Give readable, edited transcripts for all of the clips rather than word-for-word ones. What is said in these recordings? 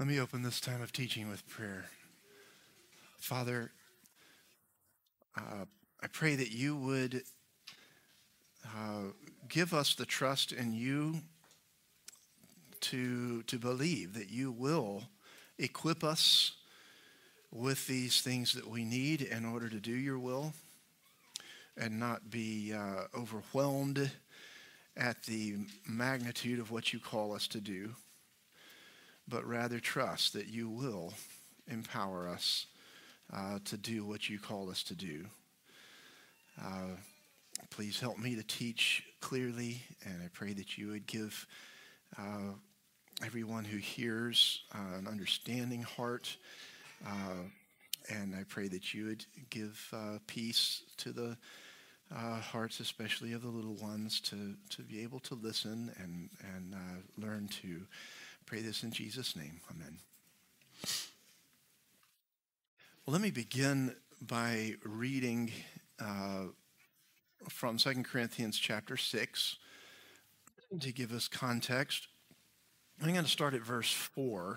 Let me open this time of teaching with prayer. Father, I pray that you would give us the trust in you to believe that you will equip us with these things that we need in order to do your will and not be overwhelmed at the magnitude of what you call us to do, but rather trust that you will empower us to do what you call us to do. Please help me to teach clearly, and I pray that you would give everyone who hears an understanding heart, and I pray that you would give peace to the hearts, especially of the little ones, to be able to listen and learn to pray this in Jesus' name. Amen. Well, let me begin by reading from 2 Corinthians chapter 6 to give us context. I'm going to start at verse 4.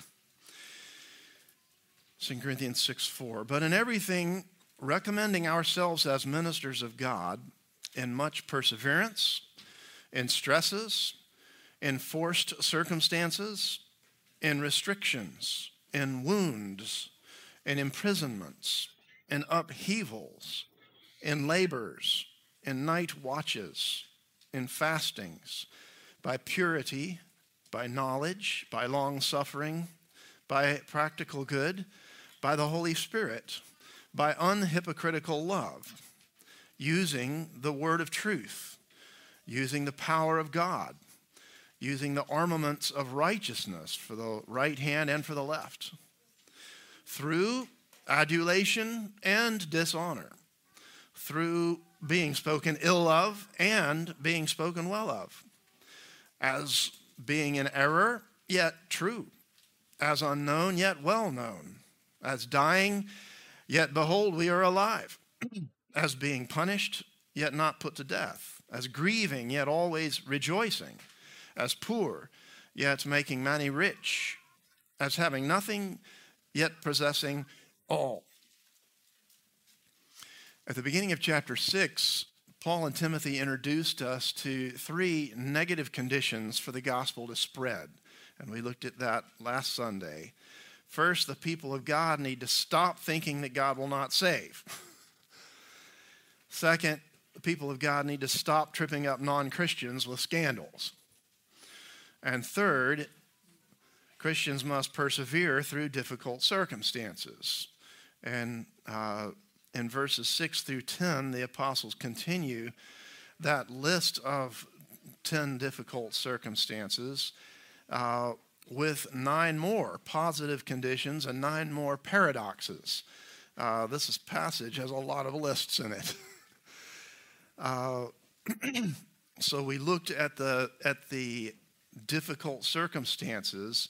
2 Corinthians 6:4. But in everything, recommending ourselves as ministers of God, in much perseverance, in stresses, in forced circumstances, in restrictions, in wounds, in imprisonments, in upheavals, in labors, in night watches, in fastings, by purity, by knowledge, by long suffering, by practical good, by the Holy Spirit, by unhypocritical love, using the word of truth, using the power of God, using the armaments of righteousness for the right hand and for the left, through adulation and dishonor, through being spoken ill of and being spoken well of, as being in error, yet true, as unknown, yet well known, as dying, yet behold, we are alive, as being punished, yet not put to death, as grieving, yet always rejoicing, as poor, yet making many rich, as having nothing, yet possessing all. At the beginning of chapter 6, Paul and Timothy introduced us to three negative conditions for the gospel to spread, and we looked at that last Sunday. First, the people of God need to stop thinking that God will not save. Second, the people of God need to stop tripping up non-Christians with scandals. And third, Christians must persevere through difficult circumstances. And in verses 6 through 10, the apostles continue that list of 10 difficult circumstances with 9 more positive conditions and 9 more paradoxes. This passage has a lot of lists in it. So we looked at the difficult circumstances,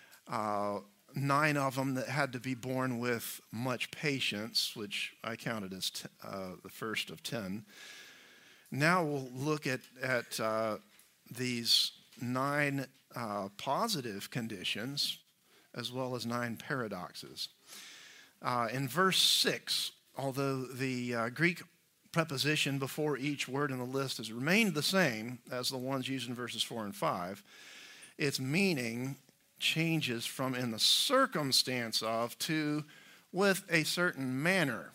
9 of them that had to be borne with much patience, which I counted as the first of 10. Now we'll look at these 9 positive conditions as well as 9 paradoxes. In verse 6, although the Greek preposition before each word in the list has remained the same as the ones used in verses 4 and 5, its meaning changes from in the circumstance of to with a certain manner.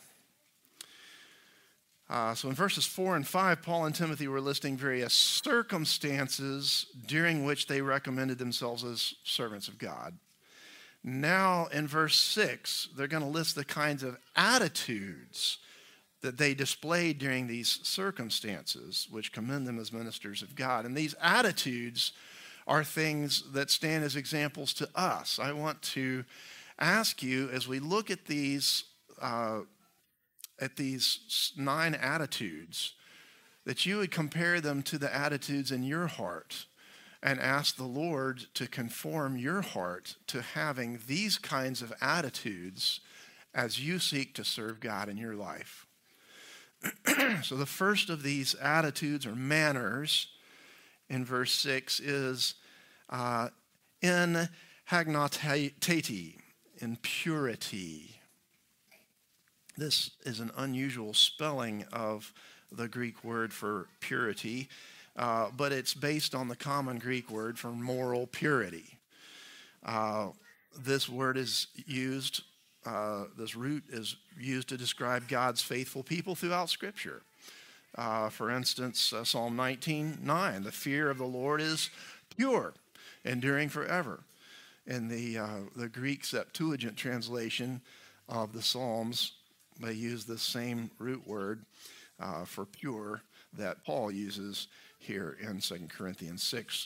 So in verses 4 and 5, Paul and Timothy were listing various circumstances during which they recommended themselves as servants of God. Now in verse 6, they're going to list the kinds of attitudes that they displayed during these circumstances, which commend them as ministers of God. And these attitudes are things that stand as examples to us. I want to ask you, as we look at these 9 attitudes, that you would compare them to the attitudes in your heart and ask the Lord to conform your heart to having these kinds of attitudes as you seek to serve God in your life. So the first of these attitudes or manners in verse 6 is in hagnotati, in purity. This is an unusual spelling of the Greek word for purity, but it's based on the common Greek word for moral purity. This word is used, this root is used to describe God's faithful people throughout Scripture. For instance, Psalm 19:9, the fear of the Lord is pure, enduring forever. In the Greek Septuagint translation of the Psalms, they use the same root word for pure that Paul uses here in 2 Corinthians 6.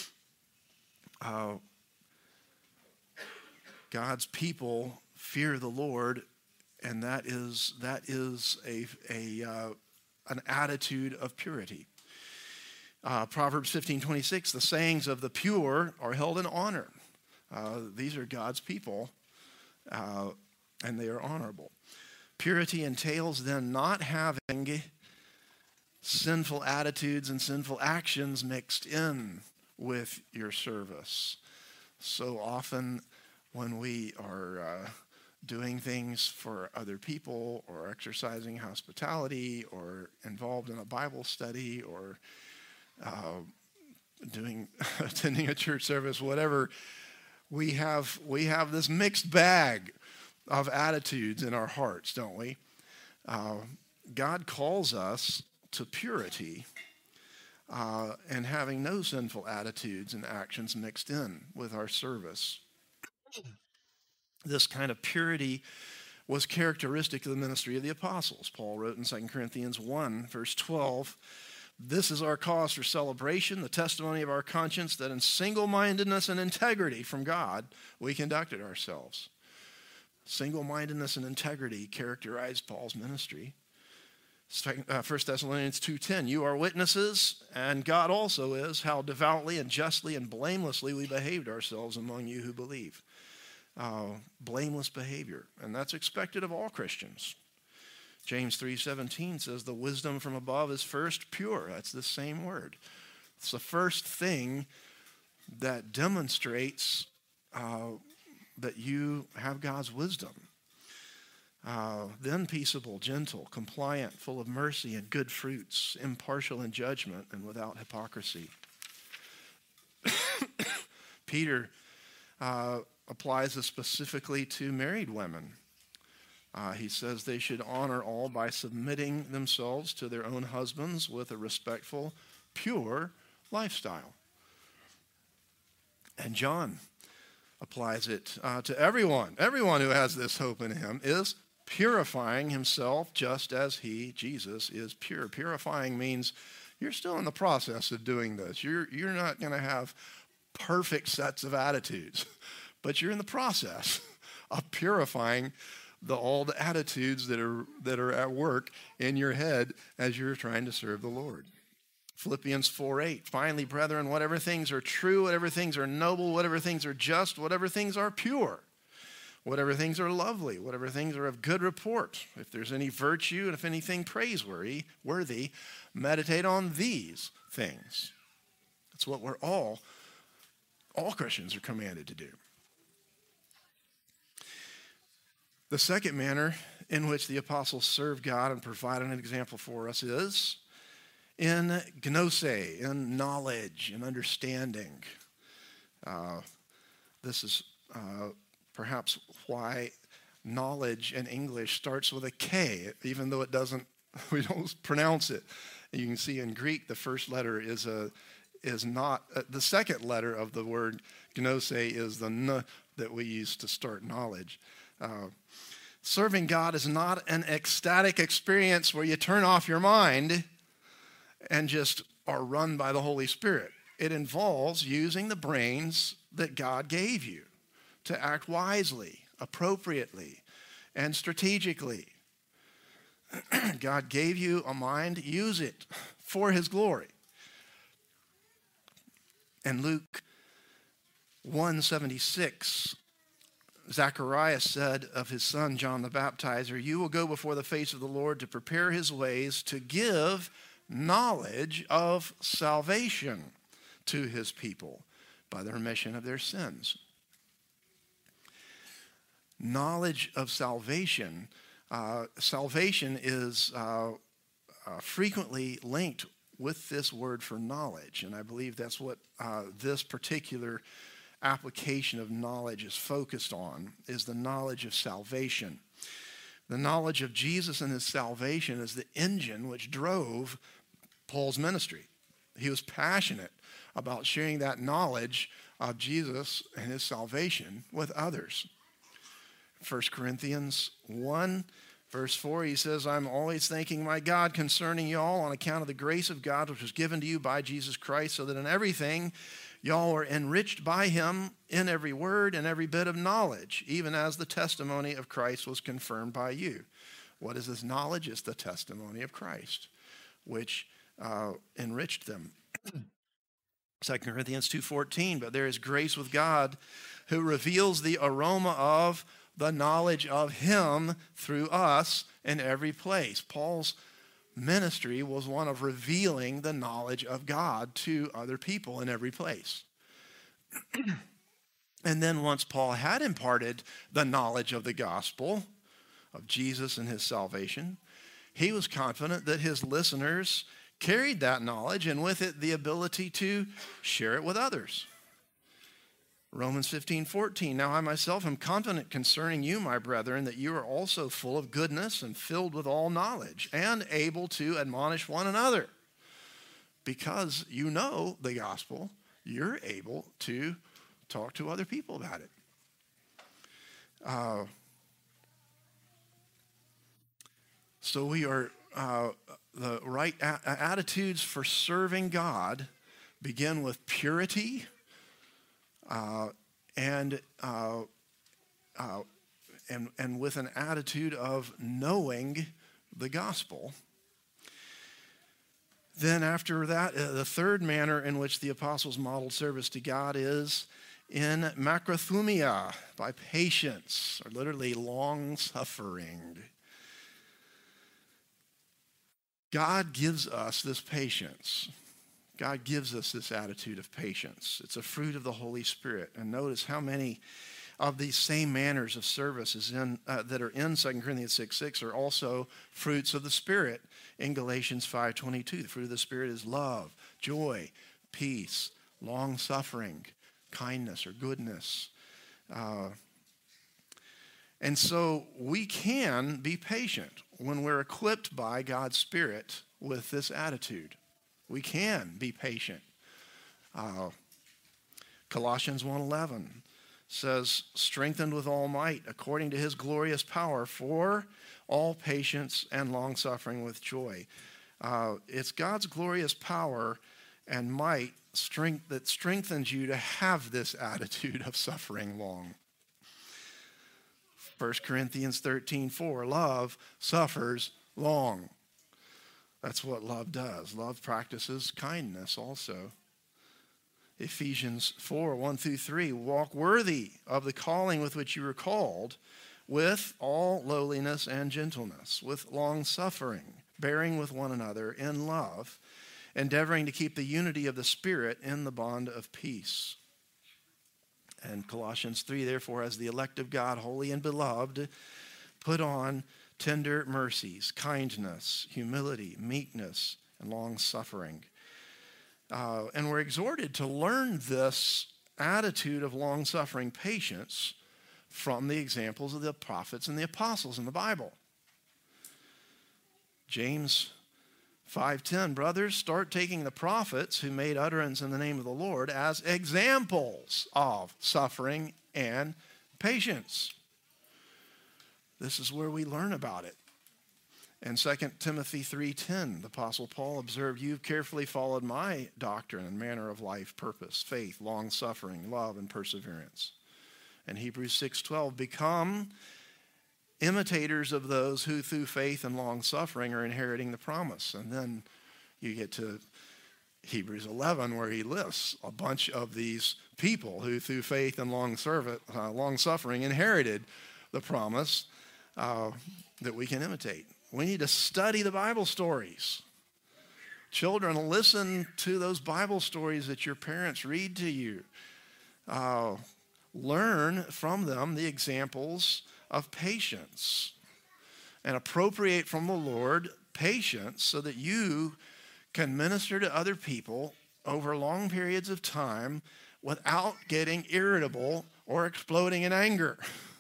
God's people fear the Lord, and that is an attitude of purity. Proverbs 15:26, the sayings of the pure are held in honor. These are God's people, and they are honorable. Purity entails then not having sinful attitudes and sinful actions mixed in with your service. So often when we are doing things for other people or exercising hospitality or involved in a Bible study or attending a church service, whatever, we have this mixed bag of attitudes in our hearts, don't we? God calls us to purity and having no sinful attitudes and actions mixed in with our service. This kind of purity was characteristic of the ministry of the apostles. Paul wrote in 2 Corinthians 1, verse 12, this is our cause for celebration, the testimony of our conscience, that in single-mindedness and integrity from God we conducted ourselves. Single-mindedness and integrity characterized Paul's ministry. 1 Thessalonians 2:10, you are witnesses, and God also is, how devoutly and justly and blamelessly we behaved ourselves among you who believe. Blameless behavior, and that's expected of all Christians. James 3:17 says the wisdom from above is first pure. That's the same word. It's the first thing that demonstrates that you have God's wisdom. Then peaceable, gentle, compliant, full of mercy and good fruits, impartial in judgment and without hypocrisy. Peter applies this specifically to married women. He says they should honor all by submitting themselves to their own husbands with a respectful, pure lifestyle. And John applies it to everyone. Everyone who has this hope in him is purifying himself just as he, Jesus, is pure. Purifying means you're still in the process of doing this. You're not going to have perfect sets of attitudes, but you're in the process of purifying all the attitudes that are at work in your head as you're trying to serve the Lord. Philippians 4:8, finally, brethren, whatever things are true, whatever things are noble, whatever things are just, whatever things are pure, whatever things are lovely, whatever things are of good report, if there's any virtue and if anything praiseworthy, meditate on these things. That's what we're all Christians are commanded to do. The second manner in which the apostles served God and provided an example for us is in gnose, in knowledge, in understanding. This is perhaps why knowledge in English starts with a K, even though we don't pronounce it. You can see in Greek the first letter is not, the second letter of the word gnose is the N that we use to start knowledge. Serving God is not an ecstatic experience where you turn off your mind and just are run by the Holy Spirit. It involves using the brains that God gave you to act wisely, appropriately, and strategically. God gave you a mind, use it for his glory. In Luke 1:76, Zacharias said of his son John the Baptizer, you will go before the face of the Lord to prepare his ways, to give knowledge of salvation to his people by the remission of their sins. knowledge of salvation. Salvation is frequently linked with this word for knowledge, and I believe that's what this particular application of knowledge is focused on, is the knowledge of salvation. The knowledge of Jesus and his salvation is the engine which drove Paul's ministry. He was passionate about sharing that knowledge of Jesus and his salvation with others. 1 Corinthians 1, verse 4, he says, I'm always thanking my God concerning y'all on account of the grace of God which was given to you by Jesus Christ, so that in everything y'all are enriched by him in every word and every bit of knowledge, even as the testimony of Christ was confirmed by you. What is this knowledge? It's the testimony of Christ, which enriched them. 2 Corinthians 2:14, but there is grace with God who reveals the aroma of the knowledge of him through us in every place. Paul's ministry was one of revealing the knowledge of God to other people in every place. And then once Paul had imparted the knowledge of the gospel of Jesus and his salvation, he was confident that his listeners carried that knowledge and with it the ability to share it with others. Romans 15:14, now I myself am confident concerning you, my brethren, that you are also full of goodness and filled with all knowledge and able to admonish one another. Because you know the gospel, you're able to talk to other people about it. So we are, the right attitudes for serving God begin with purity, and with an attitude of knowing the gospel. Then after that, the third manner in which the apostles modeled service to God is in macrothumia, by patience, or literally long-suffering. God gives us this patience. God gives us this attitude of patience. It's a fruit of the Holy Spirit. And notice how many of these same manners of service that are in 2 Corinthians 6:6 are also fruits of the Spirit in Galatians 5:22. The fruit of the Spirit is love, joy, peace, long-suffering, kindness or goodness. And so we can be patient when we're equipped by God's Spirit with this attitude. We can be patient. Colossians 1:11 says, strengthened with all might according to his glorious power for all patience and long-suffering with joy. It's God's glorious power and might that strengthens you to have this attitude of suffering long. 1 Corinthians 13:4, love suffers long. That's what love does. Love practices kindness also. Ephesians 4:1-3, walk worthy of the calling with which you were called, with all lowliness and gentleness, with long suffering, bearing with one another in love, endeavoring to keep the unity of the Spirit in the bond of peace. And Colossians 3, therefore, as the elect of God, holy and beloved, put on tender mercies, kindness, humility, meekness, and long-suffering. And we're exhorted to learn this attitude of long-suffering patience from the examples of the prophets and the apostles in the Bible. James 5:10, brothers, start taking the prophets who made utterance in the name of the Lord as examples of suffering and patience. This is where we learn about it. In 2 Timothy 3:10, the Apostle Paul observed, you've carefully followed my doctrine and manner of life, purpose, faith, long-suffering, love, and perseverance. In Hebrews 6:12, become imitators of those who through faith and long-suffering are inheriting the promise. And then you get to Hebrews 11, where he lists a bunch of these people who through faith and long-suffering inherited the promise that we can imitate. We need to study the Bible stories. Children, listen to those Bible stories that your parents read to you. learn from them the examples of patience and appropriate from the Lord patience so that you can minister to other people over long periods of time without getting irritable or exploding in anger.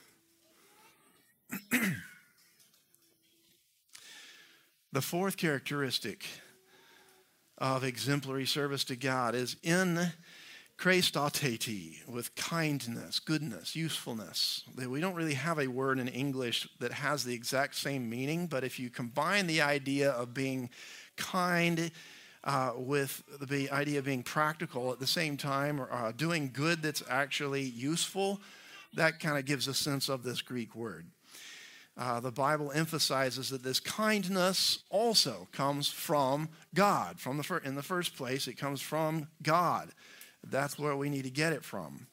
The fourth characteristic of exemplary service to God is in Christoteti, with kindness, goodness, usefulness. We don't really have a word in English that has the exact same meaning, but if you combine the idea of being kind with the idea of being practical at the same time, or doing good that's actually useful, that kind of gives a sense of this Greek word. The Bible emphasizes that this kindness also comes from God. In the first place, it comes from God. That's where we need to get it from.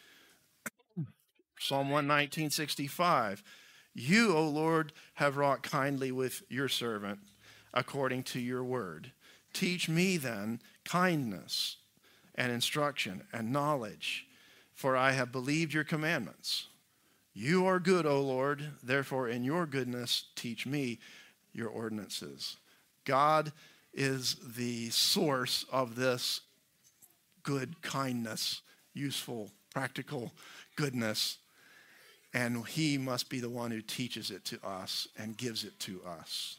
Psalm 119:65. You, O Lord, have wrought kindly with your servant according to your word. Teach me then kindness and instruction and knowledge, for I have believed your commandments. You are good, O Lord, therefore in your goodness teach me your ordinances. God is the source of this good kindness, useful, practical goodness, and he must be the one who teaches it to us and gives it to us.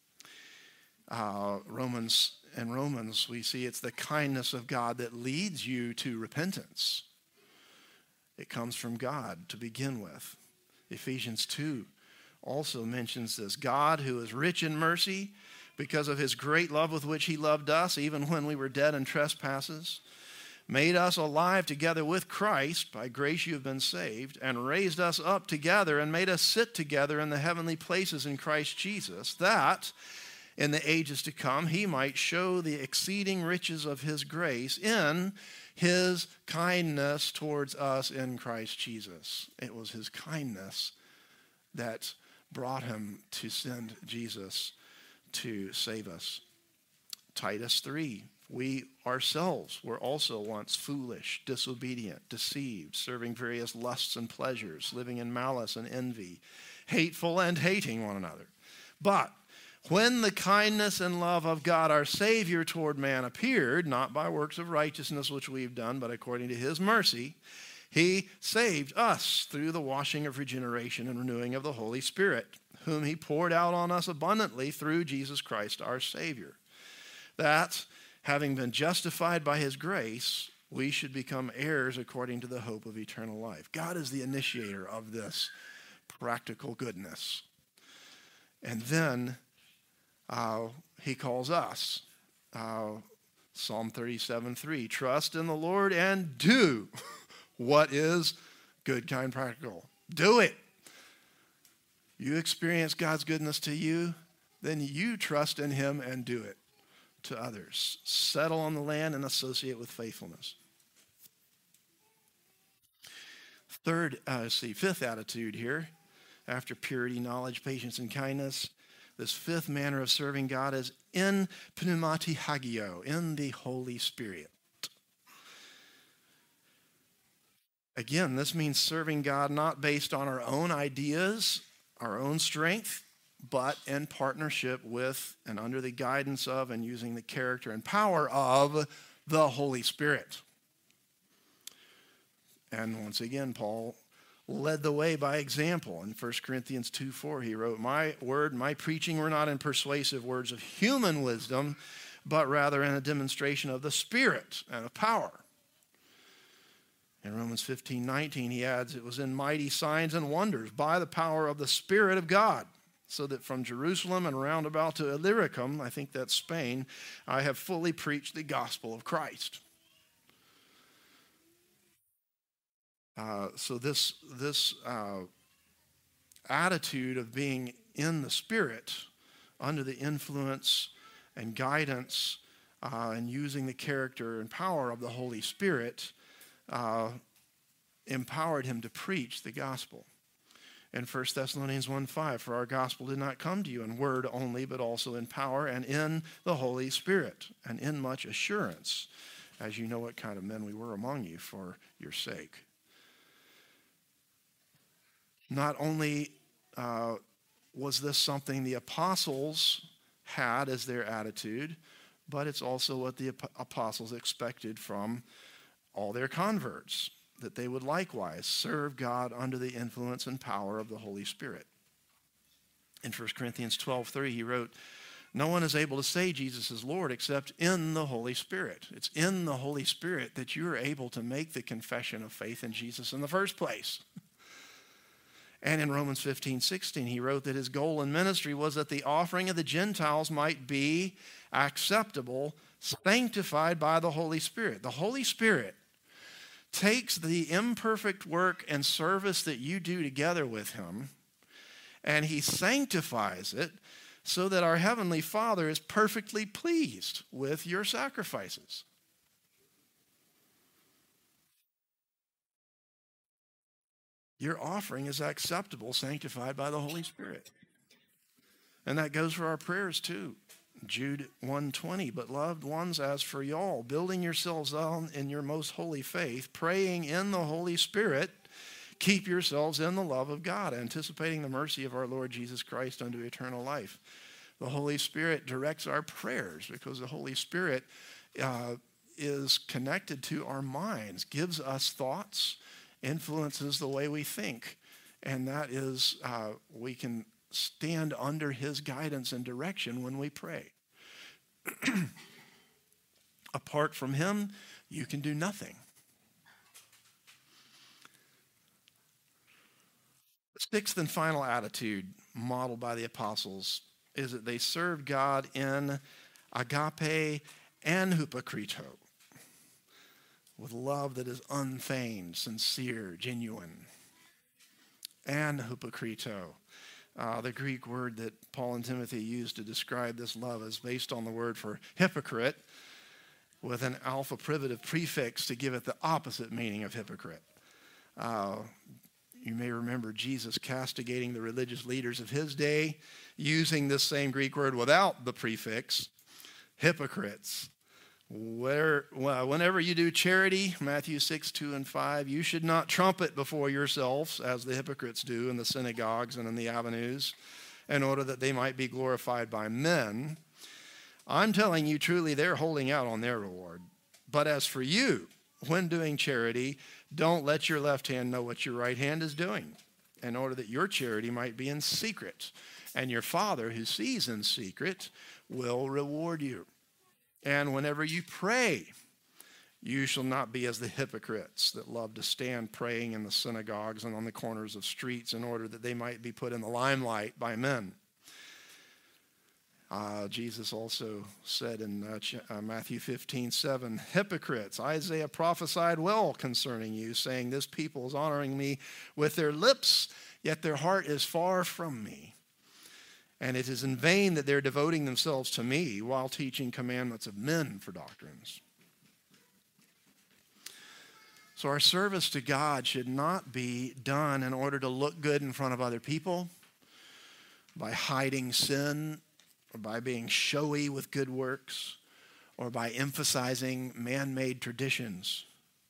In Romans, we see it's the kindness of God that leads you to repentance. It comes from God to begin with. Ephesians 2 also mentions this. God, who is rich in mercy, because of his great love with which he loved us, even when we were dead in trespasses, made us alive together with Christ. By grace you have been saved, and raised us up together and made us sit together in the heavenly places in Christ Jesus, that in the ages to come he might show the exceeding riches of his grace in his kindness towards us in Christ Jesus. It was his kindness that brought him to send Jesus to save us. Titus 3. We ourselves were also once foolish, disobedient, deceived, serving various lusts and pleasures, living in malice and envy, hateful and hating one another. But when the kindness and love of God our Savior toward man appeared, not by works of righteousness which we've done, but according to his mercy, he saved us through the washing of regeneration and renewing of the Holy Spirit, whom he poured out on us abundantly through Jesus Christ our Savior. That, having been justified by his grace, we should become heirs according to the hope of eternal life. God is the initiator of this practical goodness. And then he calls us. Psalm 37:3, trust in the Lord and do what is good, kind, practical. Do it. You experience God's goodness to you, then you trust in him and do it to others. Settle on the land and associate with faithfulness. Fifth attitude here, after purity, knowledge, patience, and kindness. This fifth manner of serving God is in pneumati hagio, in the Holy Spirit. Again, this means serving God not based on our own ideas, our own strength, but in partnership with and under the guidance of and using the character and power of the Holy Spirit. And once again, Paul led the way by example. In 1 Corinthians 2:4, he wrote, my preaching were not in persuasive words of human wisdom, but rather in a demonstration of the Spirit and of power. In Romans 15:19, he adds, it was in mighty signs and wonders by the power of the Spirit of God, so that from Jerusalem and round about to Illyricum, I think that's Spain, I have fully preached the gospel of Christ. So this attitude of being in the Spirit, under the influence and guidance and using the character and power of the Holy Spirit, empowered him to preach the gospel. In 1 Thessalonians 1:5, for our gospel did not come to you in word only, but also in power and in the Holy Spirit, and in much assurance, as you know what kind of men we were among you for your sake. Not only was this something the apostles had as their attitude, but it's also what the apostles expected from all their converts, that they would likewise serve God under the influence and power of the Holy Spirit. In 1 Corinthians 12:3, he wrote, "No one is able to say Jesus is Lord except in the Holy Spirit." It's in the Holy Spirit that you're able to make the confession of faith in Jesus in the first place. And in Romans 15:16, he wrote that his goal in ministry was that the offering of the Gentiles might be acceptable, sanctified by the Holy Spirit. The Holy Spirit takes the imperfect work and service that you do together with him, and he sanctifies it so that our Heavenly Father is perfectly pleased with your sacrifices. Your offering is acceptable, sanctified by the Holy Spirit. And that goes for our prayers too. Jude 1:20, "But loved ones, as for y'all, building yourselves on in your most holy faith, praying in the Holy Spirit, keep yourselves in the love of God, anticipating the mercy of our Lord Jesus Christ unto eternal life." The Holy Spirit directs our prayers because the Holy Spirit is connected to our minds, gives us thoughts, influences the way we think. And that is, we can stand under his guidance and direction when we pray. Apart from him, you can do nothing. The sixth and final attitude modeled by the apostles is that they served God in agape and hupokrito, with love that is unfeigned, sincere, genuine. And hupokrito. The Greek word that Paul and Timothy used to describe this love is based on the word for hypocrite, with an alpha privative prefix to give it the opposite meaning of hypocrite. You may remember Jesus castigating the religious leaders of his day using this same Greek word without the prefix, hypocrites. Whenever you do charity, Matthew 6:2-5, you should not trumpet before yourselves, as the hypocrites do in the synagogues and in the avenues, in order that they might be glorified by men. I'm telling you truly, they're holding out on their reward. But as for you, when doing charity, don't let your left hand know what your right hand is doing, in order that your charity might be in secret, and your Father who sees in secret will reward you. And whenever you pray, you shall not be as the hypocrites that love to stand praying in the synagogues and on the corners of streets in order that they might be put in the limelight by men. Jesus also said in Matthew 15:7, "Hypocrites, Isaiah prophesied well concerning you, saying, this people is honoring me with their lips, yet their heart is far from me. And it is in vain that they're devoting themselves to me while teaching commandments of men for doctrines." So our service to God should not be done in order to look good in front of other people, by hiding sin, or by being showy with good works, or by emphasizing man-made traditions.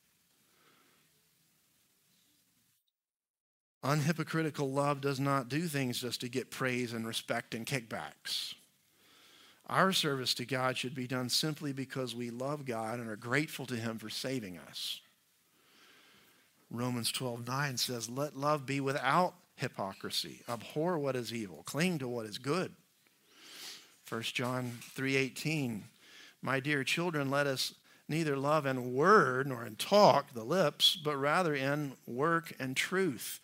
Unhypocritical love does not do things just to get praise and respect and kickbacks. Our service to God should be done simply because we love God and are grateful to him for saving us. Romans 12:9 says, "Let love be without hypocrisy. Abhor what is evil. Cling to what is good." 1 John 3:18, "My dear children, let us neither love in word nor in talk, the lips, but rather in work and truth."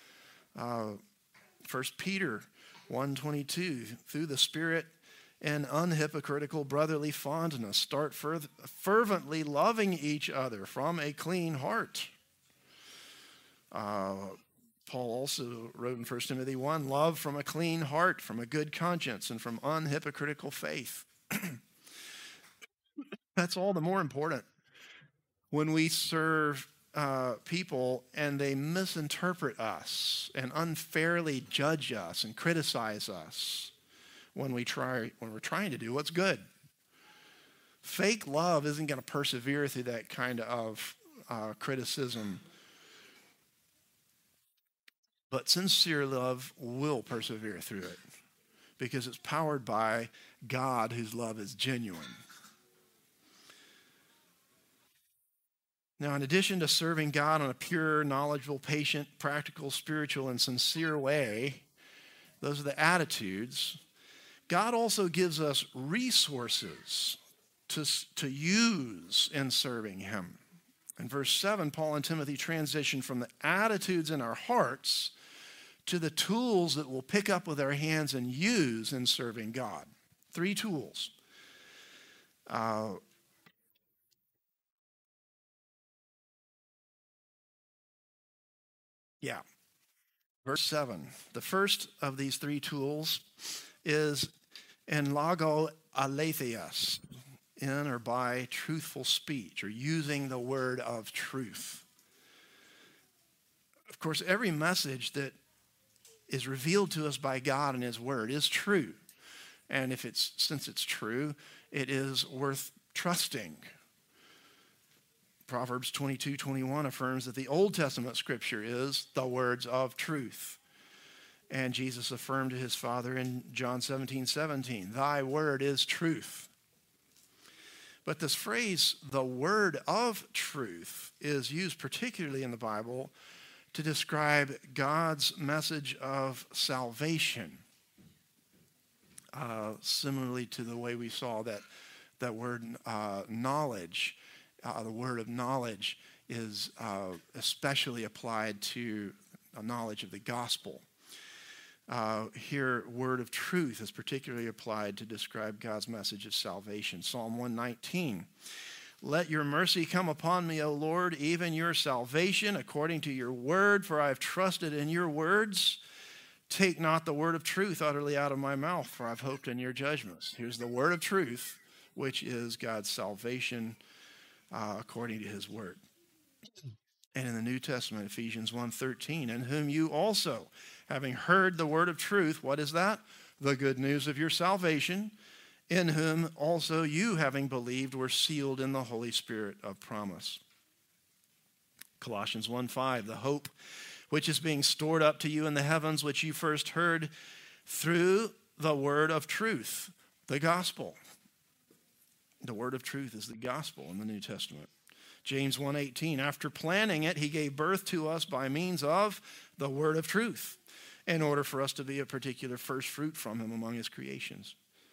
1 Peter 1:22, "Through the Spirit and unhypocritical brotherly fondness, start fervently loving each other from a clean heart." Paul also wrote in 1 Timothy 1, "Love from a clean heart, from a good conscience, and from unhypocritical faith." That's all the more important when we serve people and they misinterpret us and unfairly judge us and criticize us when we're trying to do what's good. Fake love isn't going to persevere through that kind of criticism. But sincere love will persevere through it because it's powered by God, whose love is genuine. Now, in addition to serving God in a pure, knowledgeable, patient, practical, spiritual, and sincere way, those are the attitudes. God also gives us resources to use in serving him. In verse 7, Paul and Timothy transition from the attitudes in our hearts to the tools that we'll pick up with our hands and use in serving God. 3 tools. Verse 7. The first of these 3 tools is en logo aletheus, in or by truthful speech, or using the word of truth. Of course, every message that is revealed to us by God in his word is true. And since it's true, it is worth trusting. Proverbs 22:21 affirms that the Old Testament scripture is the words of truth. And Jesus affirmed to his Father in John 17:17, thy word is truth. But this phrase, the word of truth, is used particularly in the Bible to describe God's message of salvation. Similarly to the way we saw that word knowledge, the word of knowledge is especially applied to a knowledge of the gospel. Here, word of truth is particularly applied to describe God's message of salvation. Psalm 119. Let your mercy come upon me, O Lord, even your salvation, according to your word, for I have trusted in your words. Take not the word of truth utterly out of my mouth, for I've hoped in your judgments. Here's the word of truth, which is God's salvation according to his word. And in the New Testament, Ephesians 1:13, in whom you also, having heard the word of truth, what is that? The good news of your salvation, in whom also you, having believed, were sealed in the Holy Spirit of promise. Colossians 1:5, the hope which is being stored up to you in the heavens, which you first heard through the word of truth, the gospel. The word of truth is the gospel in the New Testament. James 1:18, after planning it, he gave birth to us by means of the word of truth, in order for us to be a particular first fruit from him among his creations.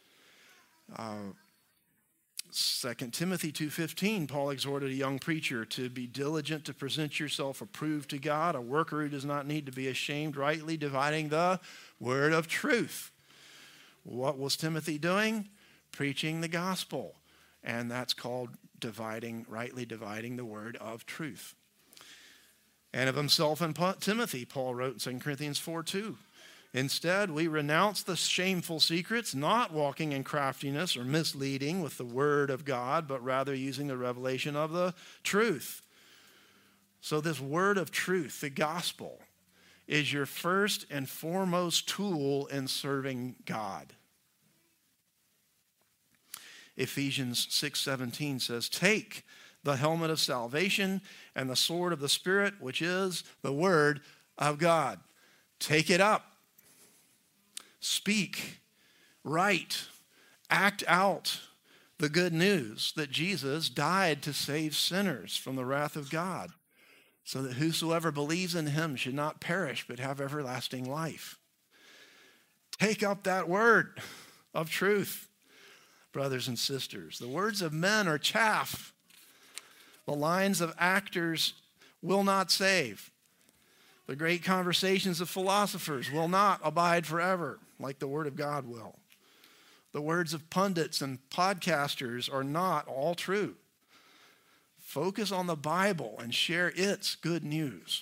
2 Timothy 2:15, Paul exhorted a young preacher to be diligent to present yourself approved to God, a worker who does not need to be ashamed, rightly dividing the word of truth. What was Timothy doing? Preaching the gospel. And that's called rightly dividing the word of truth. And of himself and Timothy, Paul wrote in 2 Corinthians 4:2. Instead, we renounce the shameful secrets, not walking in craftiness or misleading with the word of God, but rather using the revelation of the truth. So this word of truth, the gospel, is your first and foremost tool in serving God. Ephesians 6:17 says, take the helmet of salvation and the sword of the Spirit, which is the word of God. Take it up. Speak, write, act out the good news that Jesus died to save sinners from the wrath of God, so that whosoever believes in him should not perish but have everlasting life. Take up that word of truth, brothers and sisters. The words of men are chaff. The lines of actors will not save. The great conversations of philosophers will not abide forever, like the word of God will. The words of pundits and podcasters are not all true. Focus on the Bible and share its good news.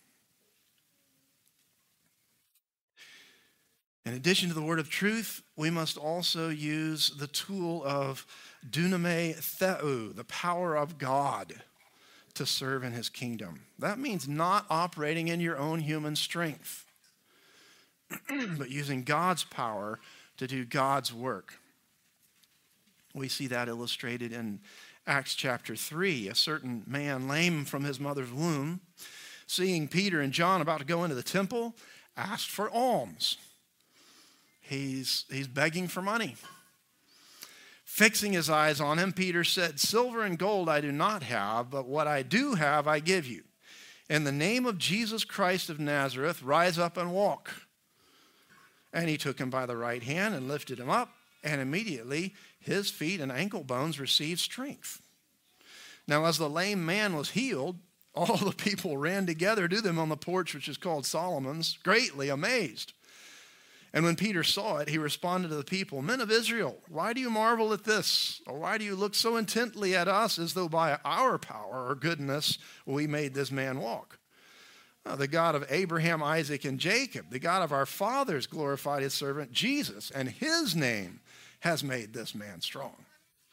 In addition to the word of truth, we must also use the tool of dunamai theou, the power of God, to serve in his kingdom. That means not operating in your own human strength, but using God's power to do God's work. We see that illustrated in Acts chapter 3. A certain man, lame from his mother's womb, seeing Peter and John about to go into the temple, asked for alms. He's begging for money. Fixing his eyes on him, Peter said, "Silver and gold I do not have, but what I do have I give you. In the name of Jesus Christ of Nazareth, rise up and walk." And he took him by the right hand and lifted him up, and immediately his feet and ankle bones received strength. Now as the lame man was healed, all the people ran together to them on the porch, which is called Solomon's, greatly amazed. And when Peter saw it, he responded to the people, "Men of Israel, why do you marvel at this? Or why do you look so intently at us as though by our power or goodness we made this man walk? The God of Abraham, Isaac, and Jacob, the God of our fathers, glorified his servant Jesus, and his name has made this man strong."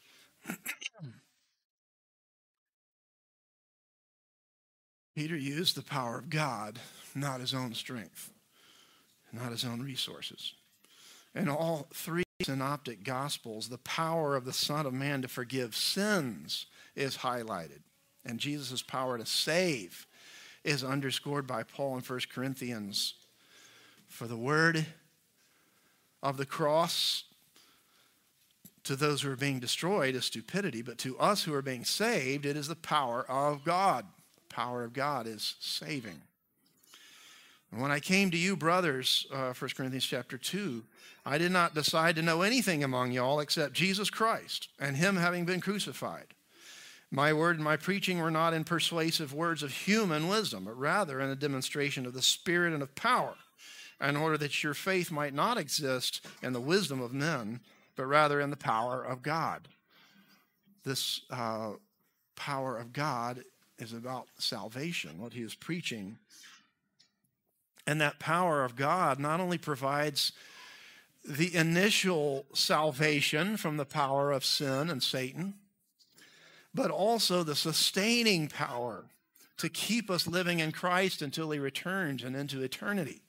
Peter used the power of God, not his own strength, not his own resources. In all three synoptic gospels, the power of the Son of Man to forgive sins is highlighted, and Jesus' power to save is underscored by Paul in 1 Corinthians. For the word of the cross to those who are being destroyed is stupidity, but to us who are being saved, it is the power of God. The power of God is saving. And when I came to you, brothers, 1 Corinthians chapter 2, I did not decide to know anything among y'all except Jesus Christ and him having been crucified. My word and my preaching were not in persuasive words of human wisdom, but rather in a demonstration of the Spirit and of power, in order that your faith might not exist in the wisdom of men, but rather in the power of God. This power of God is about salvation, what he is preaching. And that power of God not only provides the initial salvation from the power of sin and Satan, but also the sustaining power to keep us living in Christ until he returns and into eternity.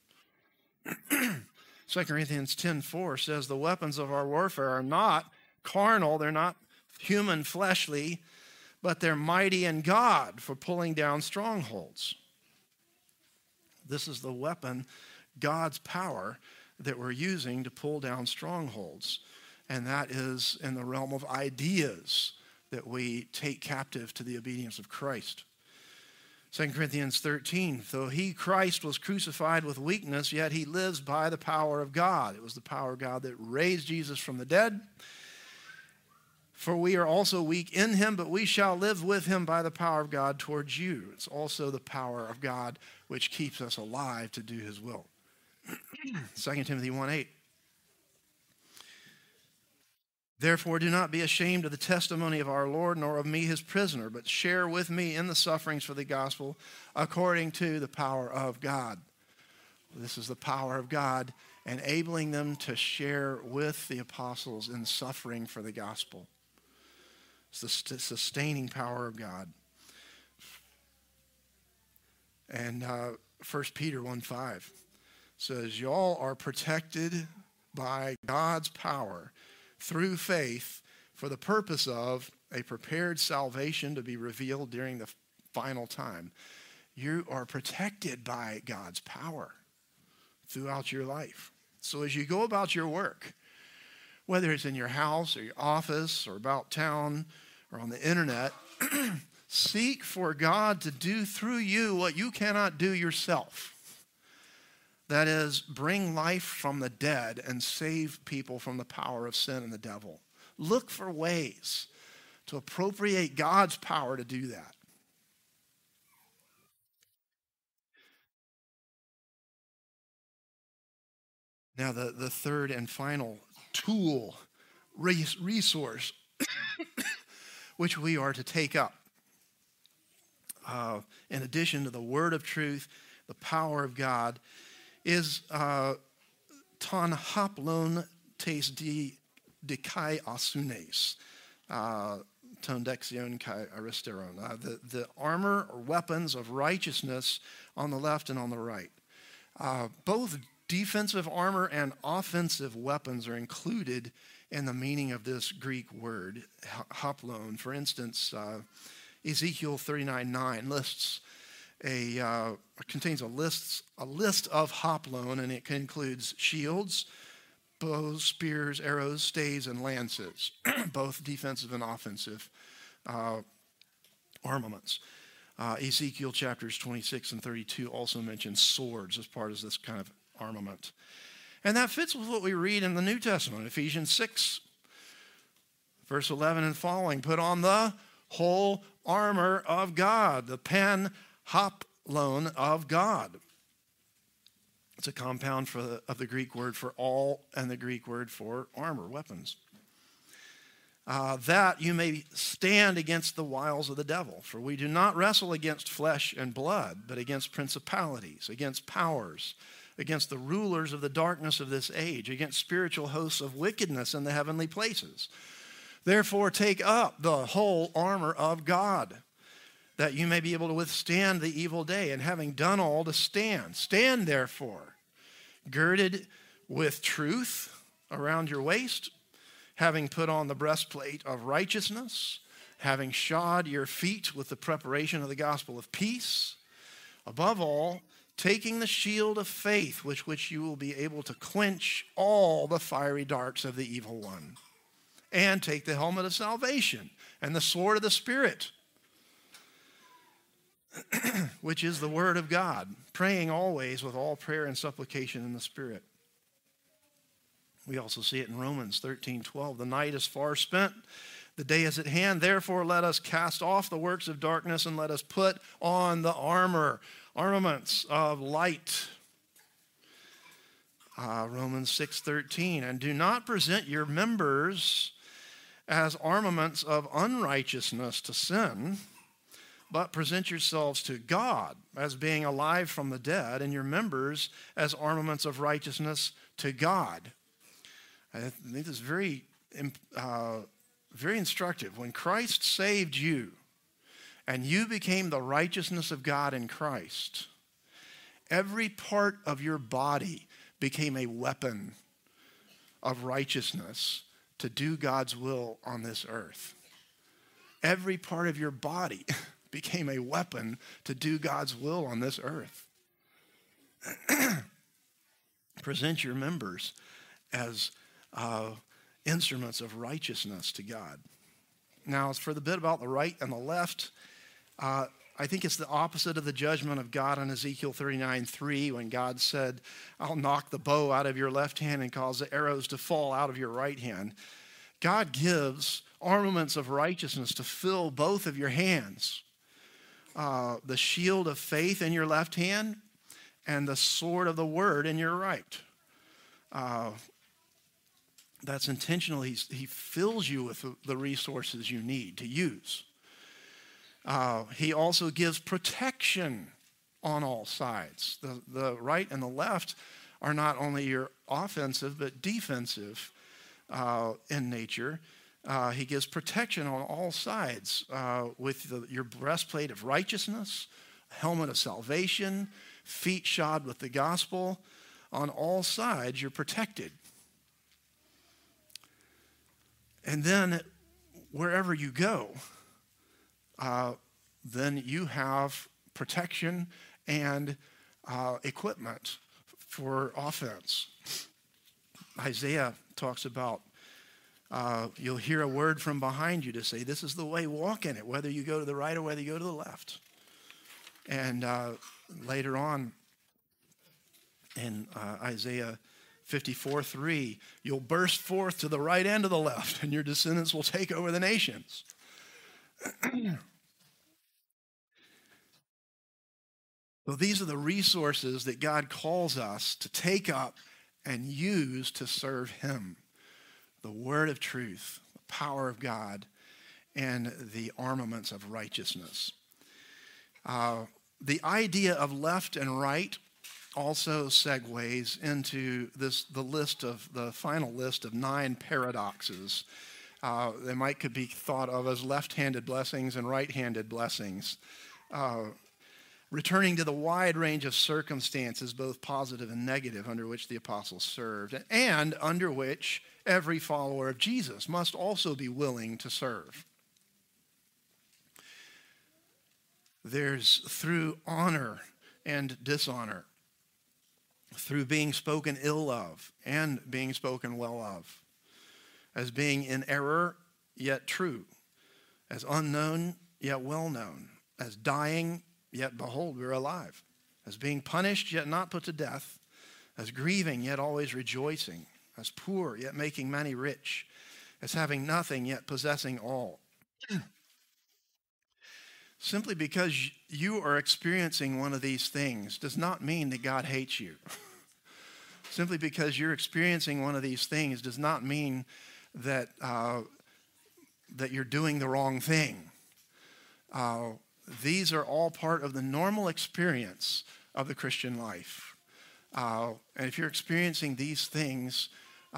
2 Corinthians 10:4 says, "The weapons of our warfare are not carnal, they're not human, fleshly, but they're mighty in God for pulling down strongholds." This is the weapon, God's power, that we're using to pull down strongholds. And that is in the realm of ideas that we take captive to the obedience of Christ. 2 Corinthians 13, "Though he, Christ, was crucified with weakness, yet he lives by the power of God." It was the power of God that raised Jesus from the dead. "For we are also weak in him, but we shall live with him by the power of God towards you." It's also the power of God which keeps us alive to do his will. 2 Timothy 1:8. "Therefore do not be ashamed of the testimony of our Lord, nor of me his prisoner, but share with me in the sufferings for the gospel according to the power of God." This is the power of God enabling them to share with the apostles in suffering for the gospel. It's the sustaining power of God. And 1 Peter 1:5 says, "Y'all are protected by God's power through faith for the purpose of a prepared salvation to be revealed during the final time." You are protected by God's power throughout your life. So as you go about your work, whether it's in your house or your office or about town or on the internet, seek for God to do through you what you cannot do yourself. That is, bring life from the dead and save people from the power of sin and the devil. Look for ways to appropriate God's power to do that. Now, the third and final tool, resource, which we are to take up, in addition to the word of truth, the power of God, is ton hoplon tes kai asunes, ton dexion kai aristeron, the armor or weapons of righteousness on the left and on the right. Both defensive armor and offensive weapons are included in the meaning of this Greek word, hoplon. For instance, Ezekiel 39:9 lists contains a list of hoplon, and it includes shields, bows, spears, arrows, staves, and lances, both defensive and offensive armaments. Ezekiel chapters 26 and 32 also mention swords as part of this kind of armament. And that fits with what we read in the New Testament, Ephesians 6, verse 11 and following. Put on the whole armor of God, the pen hoplon of God. It's a compound of the Greek word for all and the Greek word for armor, weapons. That you may stand against the wiles of the devil. For we do not wrestle against flesh and blood, but against principalities, against powers, against the rulers of the darkness of this age, against spiritual hosts of wickedness in the heavenly places. Therefore, take up the whole armor of God, that you may be able to withstand the evil day, and having done all, to stand. Stand, therefore, girded with truth around your waist, having put on the breastplate of righteousness, having shod your feet with the preparation of the gospel of peace, above all, taking the shield of faith, with which you will be able to quench all the fiery darts of the evil one, and take the helmet of salvation and the sword of the Spirit, which is the word of God, praying always with all prayer and supplication in the Spirit. We also see it in Romans 13:12. The night is far spent, the day is at hand. Therefore, let us cast off the works of darkness and let us put on the armaments of light. Romans 6:13. And do not present your members as armaments of unrighteousness to sin, but present yourselves to God as being alive from the dead, and your members as armaments of righteousness to God. I think this is very instructive. When Christ saved you and you became the righteousness of God in Christ, every part of your body became a weapon of righteousness to do God's will on this earth. Every part of your body became a weapon to do God's will on this earth. Present your members as instruments of righteousness to God. Now, as for the bit about the right and the left, I think it's the opposite of the judgment of God in Ezekiel 39:3, when God said, I'll knock the bow out of your left hand and cause the arrows to fall out of your right hand. God gives armaments of righteousness to fill both of your hands. The shield of faith in your left hand and the sword of the word in your right. That's intentional. He fills you with the resources you need to use. He also gives protection on all sides. The right and the left are not only your offensive but defensive in nature. He gives protection on all sides with your breastplate of righteousness, helmet of salvation, feet shod with the gospel. On all sides, you're protected. And then wherever you go, then you have protection and equipment for offense. Isaiah talks about you'll hear a word from behind you to say, this is the way, walk in it, whether you go to the right or whether you go to the left. And later on in Isaiah 54:3, you'll burst forth to the right and to the left, and your descendants will take over the nations. So these are the resources that God calls us to take up and use to serve him. The word of truth, the power of God, and the armaments of righteousness. The idea of left and right also segues into the final list of 9 paradoxes. They could be thought of as left-handed blessings and right-handed blessings, returning to the wide range of circumstances, both positive and negative, under which the apostles served, and under which every follower of Jesus must also be willing to serve. There's through honor and dishonor, through being spoken ill of and being spoken well of, as being in error yet true, as unknown yet well known, as dying yet behold we're alive, as being punished yet not put to death, as grieving yet always rejoicing, as poor yet making many rich, as having nothing yet possessing all. Simply because you are experiencing one of these things does not mean that God hates you. Simply because you're experiencing one of these things does not mean that that you're doing the wrong thing. These are all part of the normal experience of the Christian life. And if you're experiencing these things,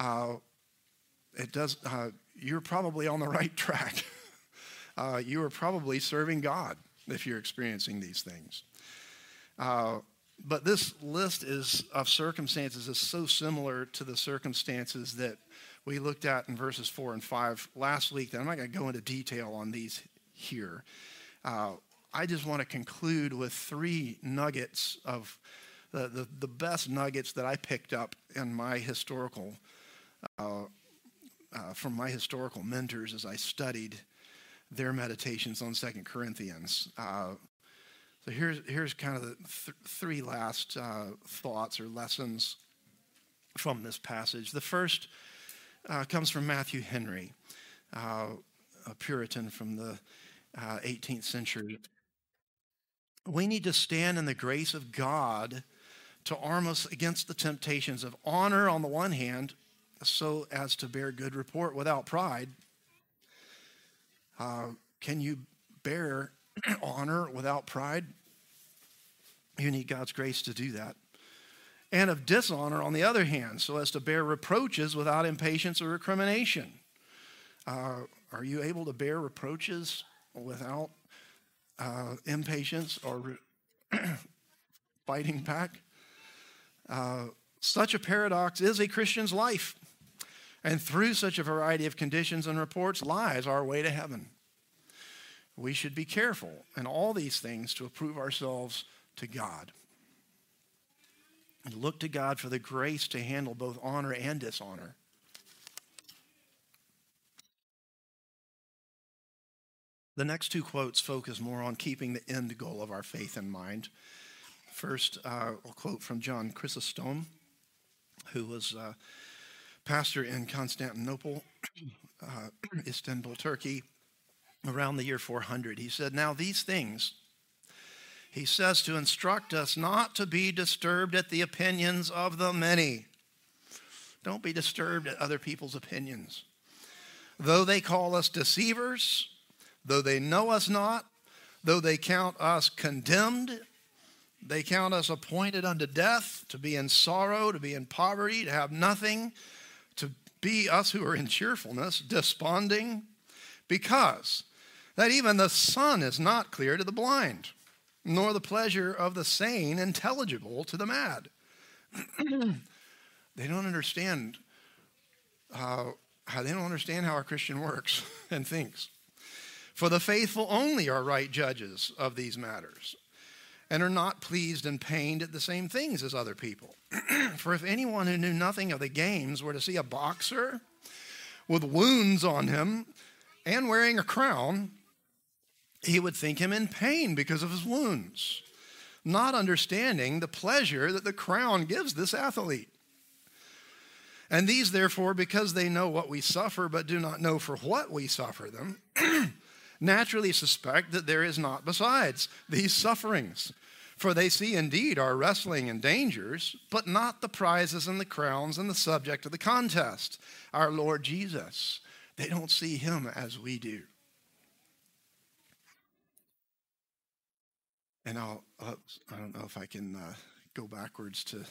you're probably on the right track. You are probably serving God if you're experiencing these things. But this list of circumstances is so similar to the circumstances that we looked at in verses 4 and 5 last week that I'm not going to go into detail on these here. I just want to conclude with 3 nuggets of the best nuggets that I picked up in my historical from my historical mentors as I studied their meditations on 2 Corinthians. So here's kind of the 3 last thoughts or lessons from this passage. The first comes from Matthew Henry, a Puritan from the 18th century. We need to stand in the grace of God to arm us against the temptations of honor on the one hand, so as to bear good report without pride. Can you bear honor without pride? You need God's grace to do that. And of dishonor on the other hand, so as to bear reproaches without impatience or recrimination. Are you able to bear reproaches without impatience or fighting back? Such a paradox is a Christian's life. And through such a variety of conditions and reports lies our way to heaven. We should be careful in all these things to approve ourselves to God. And look to God for the grace to handle both honor and dishonor. The next 2 quotes focus more on keeping the end goal of our faith in mind. First, I'll quote from John Chrysostom, who was pastor in Constantinople, Istanbul, Turkey, around the year 400. He said, "Now these things," he says, "to instruct us not to be disturbed at the opinions of the many." Don't be disturbed at other people's opinions. "Though they call us deceivers, though they know us not, though they count us condemned, they count us appointed unto death, to be in sorrow, to be in poverty, to have nothing, to be us who are in cheerfulness, desponding, because that even the sun is not clear to the blind, nor the pleasure of the sane intelligible to the mad." They don't understand how our Christian works and thinks. "For the faithful only are right judges of these matters, and are not pleased and pained at the same things as other people. For if anyone who knew nothing of the games were to see a boxer with wounds on him and wearing a crown, he would think him in pain because of his wounds, not understanding the pleasure that the crown gives this athlete. And these, therefore, because they know what we suffer but do not know for what we suffer them, naturally suspect that there is not besides these sufferings. For they see indeed our wrestling and dangers, but not the prizes and the crowns and the subject of the contest, our Lord Jesus. They don't see him as we do." And I don't know if I can go backwards to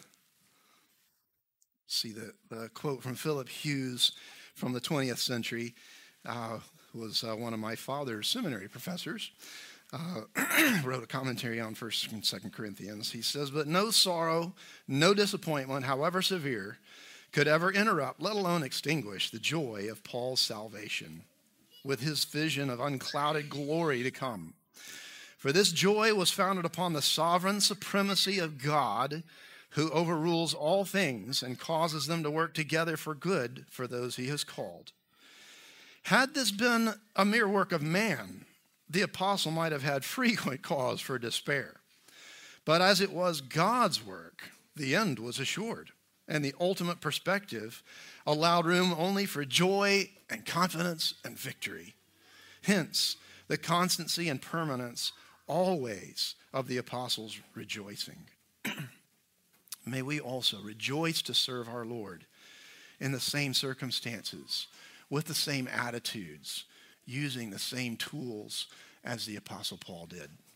see the quote from Philip Hughes from the 20th century, who was one of my father's seminary professors. Wrote a commentary on 1 and 2 Corinthians. He says, "But no sorrow, no disappointment, however severe, could ever interrupt, let alone extinguish, the joy of Paul's salvation with his vision of unclouded glory to come. For this joy was founded upon the sovereign supremacy of God, who overrules all things and causes them to work together for good for those he has called. Had this been a mere work of man, the apostle might have had frequent cause for despair. But as it was God's work, the end was assured, and the ultimate perspective allowed room only for joy and confidence and victory. Hence, the constancy and permanence always of the apostles' rejoicing. May we also rejoice to serve our Lord in the same circumstances, with the same attitudes, using the same tools as the Apostle Paul did.